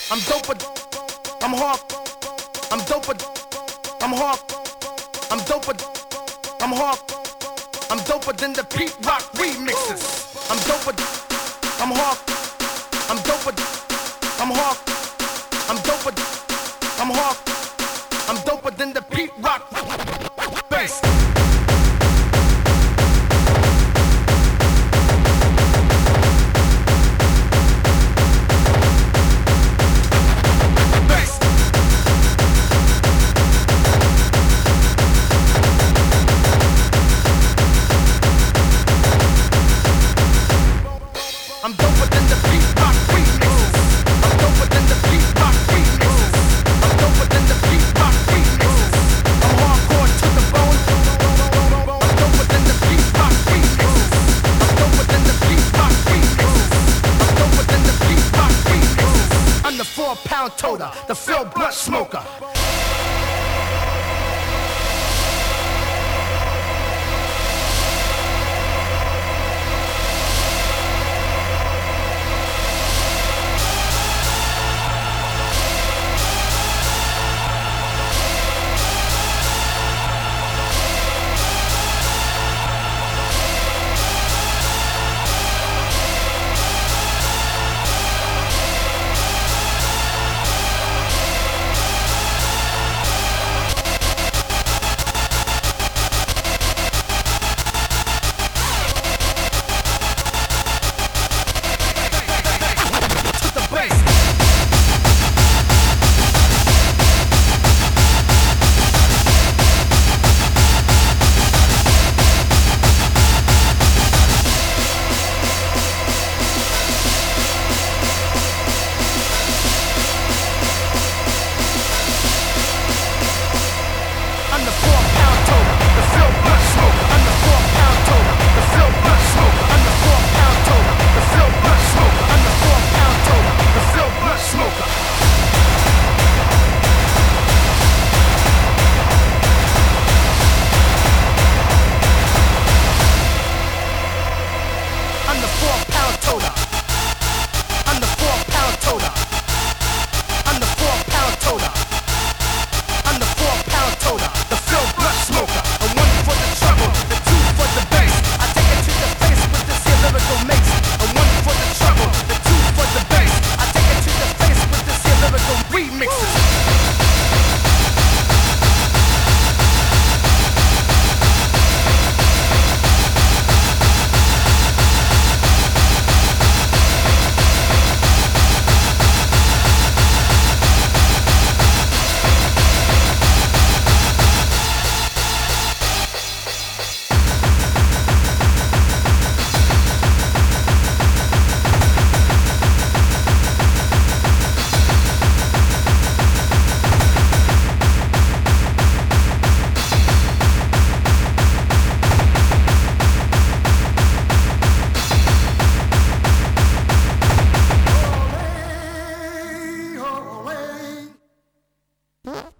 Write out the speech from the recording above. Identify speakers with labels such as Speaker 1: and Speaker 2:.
Speaker 1: I'm doper, I'm hard, I'm doper, I'm hard, I'm doper, I'm hard, I'm doper than the Pete Rock remixes. I'm doper, I'm hard, I'm doper, I'm hard, I'm doper, I'm hard, I'm doper than the Pete Rock bass. I'm doper than the Pete Rock remixes. I'm doper than the Pete Rock remixes. I'm doper than the Pete Rock remixes. I'm hardcore to the bone. I'm doper than the Pete Rock remixes. I'm doper than the Pete Rock remixes. I'm doper than the Pete Rock remixes. I'm the 4-pound toter, the Phil Blunt smoker.